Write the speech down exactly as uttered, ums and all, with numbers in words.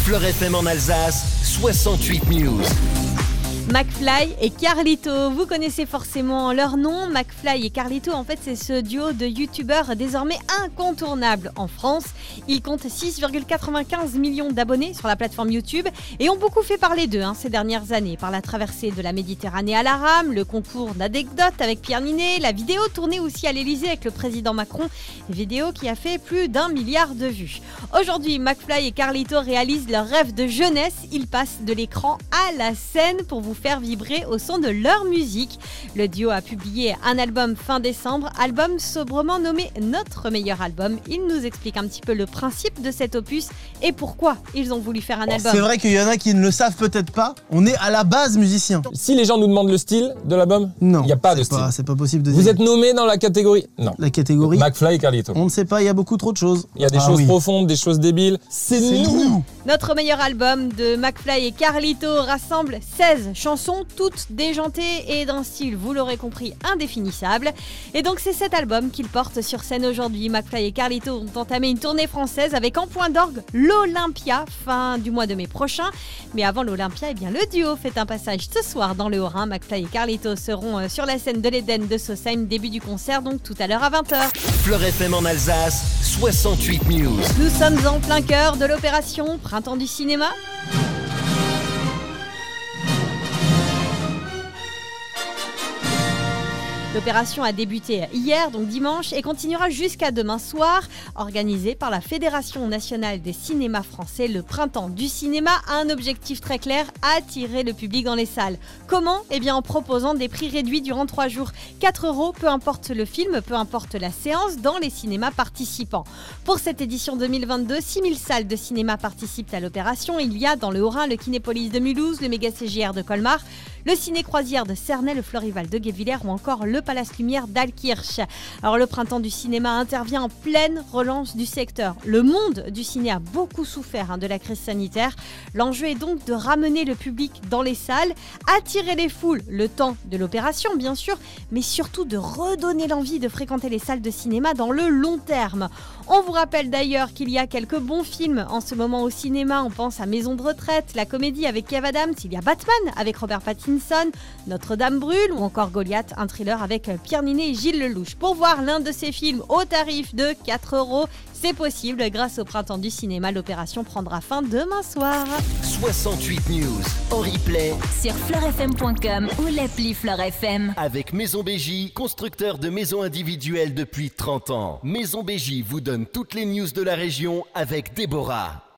Fleur F M en Alsace, soixante-huit News. McFly et Carlito, vous connaissez forcément leur nom. McFly et Carlito, en fait, c'est ce duo de youtubeurs désormais incontournable en France. Ils comptent six virgule quatre-vingt-quinze millions d'abonnés sur la plateforme YouTube et ont beaucoup fait parler d'eux hein, ces dernières années. Par la traversée de la Méditerranée à la rame, le concours d'anecdotes avec Pierre Ninet, la vidéo tournée aussi à l'Elysée avec le président Macron, vidéo qui a fait plus d'un milliard de vues. Aujourd'hui, McFly et Carlito réalisent leur rêve de jeunesse. Ils passent de l'écran à la scène pour vous faire vibrer au son de leur musique. Le duo a publié un album fin décembre, album sobrement nommé Notre meilleur album. Ils nous expliquent un petit peu le principe de cet opus et pourquoi ils ont voulu faire un album. C'est vrai qu'il y en a qui ne le savent peut-être pas. On est à la base musicien. Si les gens nous demandent le style de l'album, non, il n'y a pas de c'est style. Pas, c'est pas possible de dire. Vous êtes nommé dans la catégorie Non. La catégorie McFly et Carlito. On ne sait pas, il y a beaucoup trop de choses. Il y a des ah, choses oui. profondes, des choses débiles. C'est nous. Notre meilleur album de McFly et Carlito rassemble seize chansons, toutes déjantées et d'un style, vous l'aurez compris, indéfinissable. Et donc c'est cet album qu'ils portent sur scène aujourd'hui. McFly et Carlito ont entamé une tournée française avec en point d'orgue l'Olympia, fin du mois de mai prochain. Mais avant l'Olympia, eh bien, le duo fait un passage ce soir dans le Haut-Rhin. McFly et Carlito seront sur la scène de l'Éden de Sausheim, début du concert, donc tout à l'heure à vingt heures. Fleur F M en Alsace, soixante-huit News. Nous sommes en plein cœur de l'opération Printemps du cinéma. L'opération a débuté hier, donc dimanche, et continuera jusqu'à demain soir. Organisée par la Fédération nationale des cinémas français, le Printemps du cinéma a un objectif très clair, attirer le public dans les salles. Comment ? Eh bien en proposant des prix réduits durant trois jours. quatre euros, peu importe le film, peu importe la séance, dans les cinémas participants. Pour cette édition deux mille vingt-deux, six mille salles de cinéma participent à l'opération. Il y a dans le Haut-Rhin le Kinépolis de Mulhouse, le Méga C G R de Colmar, le Ciné Croisière de Cernay, le Florival de Guebwiller ou encore le Palace Lumière d'Altkirch. Alors le Printemps du cinéma intervient en pleine relance du secteur. Le monde du ciné a beaucoup souffert hein, de la crise sanitaire. L'enjeu est donc de ramener le public dans les salles, attirer les foules le temps de l'opération bien sûr, mais surtout de redonner l'envie de fréquenter les salles de cinéma dans le long terme. On vous rappelle d'ailleurs qu'il y a quelques bons films en ce moment au cinéma. On pense à Maison de retraite, la comédie avec Kev Adams, il y a Batman avec Robert Pattinson, Notre-Dame brûle ou encore Goliath, un thriller avec Pierre Ninet et Gilles Lelouch. Pour voir l'un de ces films au tarif de quatre euros, c'est possible grâce au Printemps du cinéma. L'opération prendra fin demain soir. soixante-huit News en replay sur fleur f m point com ou l'appli Fleur F M. Avec Maison B J, constructeur de maisons individuelles depuis trente ans. Maison B J vous donne toutes les news de la région avec Déborah.